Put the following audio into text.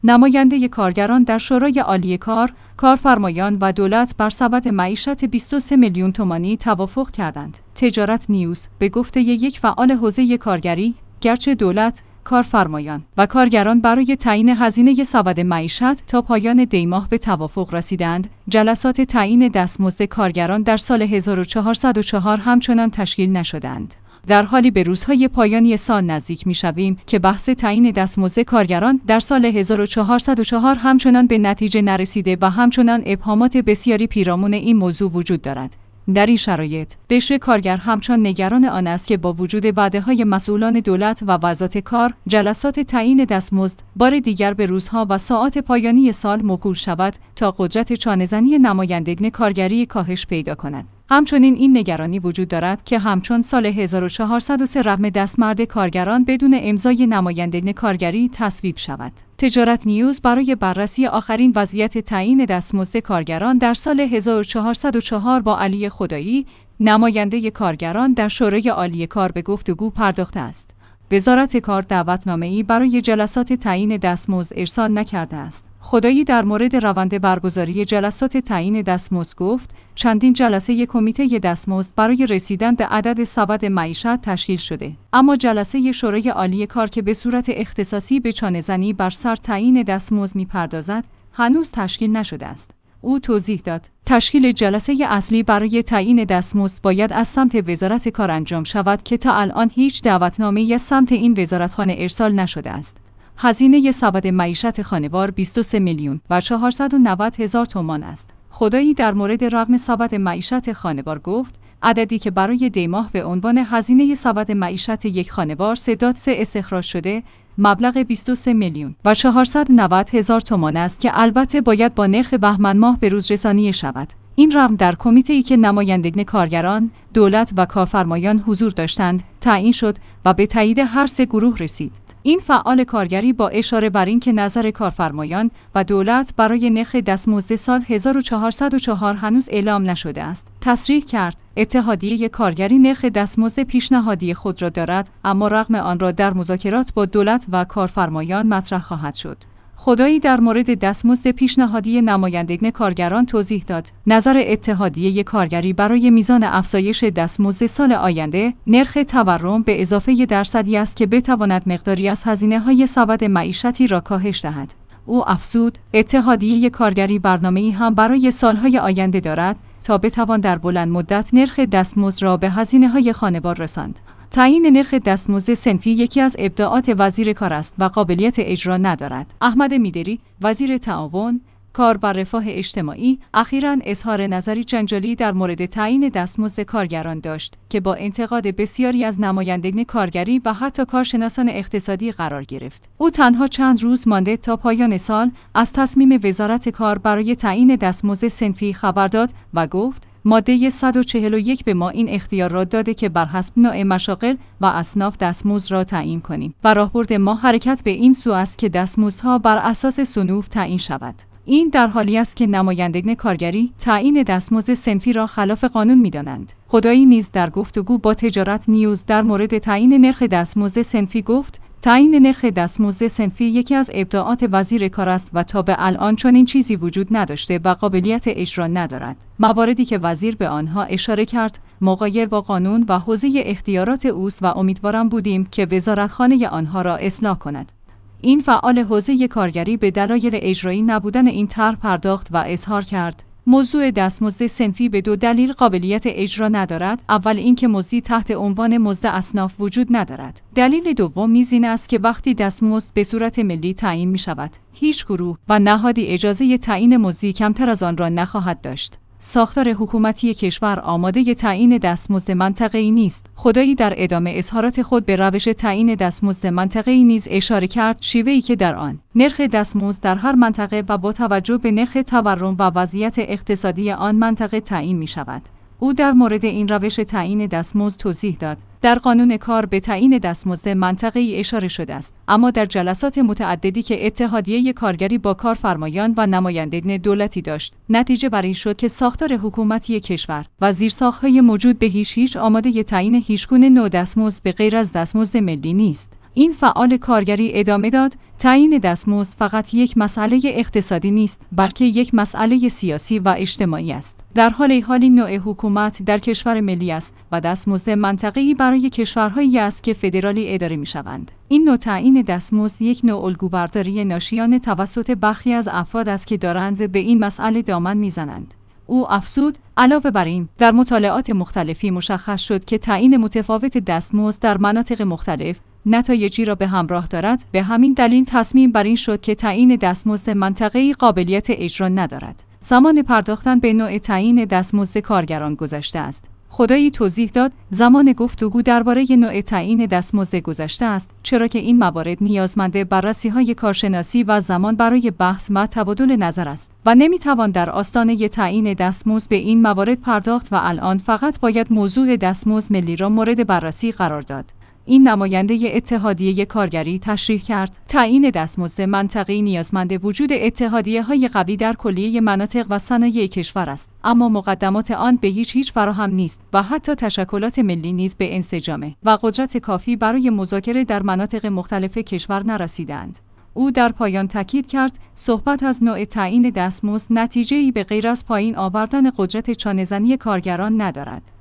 نماینده کارگران در شورای عالی کار، کارفرمایان و دولت بر سبد معیشت 23 میلیون تومانی توافق کردند. تجارت نیوز به گفته یک فعال حوزه کارگری، گرچه دولت، کارفرمایان و کارگران برای تعیین هزینه سبد معیشت تا پایان دیماه به توافق رسیدند، جلسات تعیین دستمزد کارگران در سال 1404 همچنان تشکیل نشدند. در حالی به روزهای پایانی سال نزدیک می‌شویم که بحث تعیین دستمزد کارگران در سال 1404 همچنان به نتیجه نرسیده و همچنان ابهامات بسیاری پیرامون این موضوع وجود دارد. در این شرایط، قشر کارگر همچنان نگران آن است که با وجود وعده‌های مسئولان دولت و وزارت کار، جلسات تعیین دستمزد بار دیگر به روزها و ساعات پایانی سال موکول شود تا قدرت چانه‌زنی نمایندگان کارگری کاهش پیدا کند. همچنین این نگرانی وجود دارد که همچون سال 1403 رقم دستمزد کارگران بدون امضای نمایندگان کارگری تصویب شود. تجارت نیوز برای بررسی آخرین وضعیت تعیین دستمزد کارگران در سال 1404 با علی خدایی، نماینده کارگران در شورای عالی کار به گفتگو پرداخته است. وزارت کار دعوتنامه‌ای برای جلسات تعیین دستمزد ارسال نکرده است. خدایی در مورد روند برگزاری جلسات تعیین دستمزد گفت: چندین جلسه کمیته دستمزد برای رسیدن به عدد سبد معیشت تشکیل شده، اما جلسه شورای عالی کار که به صورت اختصاصی به چانه‌زنی بر سر تعیین دستمزد می‌پردازد، هنوز تشکیل نشده است. او توضیح داد: تشکیل جلسه اصلی برای تعیین دستمزد باید از سمت وزارت کار انجام شود که تا الان هیچ دعوتنامه‌ای از سمت این وزارتخانه ارسال نشده است. هزینه سبد معیشت خانوار 23 میلیون و 490 هزار تومان است. خدایی در مورد رقم سبد معیشت خانوار گفت: عددی که برای دیماه به عنوان هزینه سبد معیشت یک خانوار سه استخراج شده، مبلغ 23 میلیون و 490 هزار تومان است که البته باید با نرخ بهمن ماه به روز رسانی شود. این رقم در کمیته‌ای که نمایندگان کارگران، دولت و کارفرمایان حضور داشتند، تعیین شد و به تایید هر سه گروه رسید. این فعال کارگری با اشاره بر این که نظر کارفرمایان و دولت برای نرخ دستمزد سال 1404 هنوز اعلام نشده است، تصریح کرد: اتحادیه کارگری نرخ دستمزد پیشنهادی خود را دارد، اما رغم آن را در مذاکرات با دولت و کارفرمایان مطرح خواهد شد. خدایی در مورد دستمزد پیشنهادی نمایندگان کارگران توضیح داد: نظر اتحادیه کارگری برای میزان افزایش دستمزد سال آینده، نرخ تورم به اضافه درصدی است که بتواند مقداری از هزینه‌های سبد معیشتی را کاهش دهد. او افزود: اتحادیه کارگری برنامه‌ای هم برای سالهای آینده دارد تا بتوان در بلند مدت نرخ دستمزد را به هزینه‌های خانوار رساند. تعیین نرخ دستمزد صنفی یکی از ابداعات وزیر کار است و قابلیت اجرا ندارد. احمد میدری، وزیر تعاون، کار و رفاه اجتماعی، اخیراً اظهار نظری جنجالی در مورد تعیین دستمزد کارگران داشت که با انتقاد بسیاری از نمایندگان کارگری و حتی کارشناسان اقتصادی قرار گرفت. او تنها چند روز مانده تا پایان سال از تصمیم وزارت کار برای تعیین دستمزد صنفی خبر داد و گفت: ماده 141 به ما این اختیار را داده که بر حسب نوع مشاغل و اصناف دستمزد را تعیین کنیم و راهبرد ما حرکت به این سو است که دستمزدها بر اساس صنوف تعیین شود. این در حالی است که نمایندگان کارگری تعیین دستمزد صنفی را خلاف قانون می‌دانند. خدایی نیز در گفتگو با تجارت نیوز در مورد تعیین نرخ دستمزد صنفی گفت: تعیین نرخ دستمزد صنفی یکی از ابداعات وزیر کار است و تا به الان چنین چیزی وجود نداشته و قابلیت اجرا ندارد. مواردی که وزیر به آنها اشاره کرد مغایر با قانون و حوزه اختیارات اوست و امیدوارم بودیم که وزارتخانه آنها را اصلاح کند. این فعال حوزه کارگری به دلایل اجرایی نبودن این طرح پرداخت و اظهار کرد: موضوع دستمزد صنفی به دو دلیل قابلیت اجرا ندارد. اول اینکه مزدی تحت عنوان مزد اصناف وجود ندارد. دلیل دوم نیز این است که وقتی دستمزد به صورت ملی تعیین می شود، هیچ گروه و نهادی اجازه تعیین مزدی کمتر از آن را نخواهد داشت. ساختار حکومتی کشور آماده تعیین دستمزد منطقه‌ای نیست. خدایی در ادامه اظهارات خود به روش تعیین دستمزد منطقه‌ای نیز اشاره کرد، شیوهی که در آن نرخ دستمزد در هر منطقه و با توجه به نرخ تورم و وضعیت اقتصادی آن منطقه تعیین می شود. او در مورد این روش تعیین دستمزد توضیح داد: در قانون کار به تعیین دستمزد منطقه‌ای اشاره شده است، اما در جلسات متعددی که اتحادیه کارگری با کارفرمایان و نمایندگان دولتی داشت، نتیجه بر این شد که ساختار حکومتی کشور و زیرساخت‌های موجود به هیچ آماده تعیین هیچگونه نوع دستمزد به غیر از دستمزد ملی نیست. این فعال کارگری ادامه داد: تعیین دستمزد فقط یک مسئله اقتصادی نیست، بلکه یک مسئله سیاسی و اجتماعی است. در حال این نوع حکومت در کشور ملی است و دستمزد منطقه‌ای برای کشورهایی است که فدرالی اداره می‌شوند. این نوع تعیین دستمزد یک نوع الگوبرداری ناشیانه توسط برخی از افراد است که دارند به این مسئله دامن می‌زنند. او افزود: علاوه بر این، در مطالعات مختلفی مشخص شد که تعیین متفاوت دستمزد در مناطق مختلف نتایجی را به همراه دارد. به همین دلیل تصمیم بر این شد که تعیین دستمزد منطقه‌ای قابلیت اجرا ندارد. زمان پرداختن به نوع تعیین دستمزد کارگران گذشته است. خدایی توضیح داد: زمان گفتگو درباره نوع تعیین دستمزد گذشته است، چرا که این موارد نیازمند بررسی‌های کارشناسی و زمان برای بحث و تبادل نظر است و نمی‌توان در آستانه تعیین دستمزد به این موارد پرداخت و الان فقط باید موضوع دستمزد ملی را مورد بررسی قرار داد. این نماینده اتحادیه کارگری تشریح کرد: تعیین دستمزد منطقه‌ای نیازمند وجود اتحادیه‌های قوی در کلیه مناطق و صنایع کشور است، اما مقدمات آن به هیچ فراهم نیست و حتی تشکلات ملی نیز به انسجام و قدرت کافی برای مذاکره در مناطق مختلف کشور نرسیدند. او در پایان تاکید کرد: صحبت از نوع تعیین دستمزد نتیجه‌ای به غیر از پایین آوردن قدرت چانه‌زنی کارگران ندارد.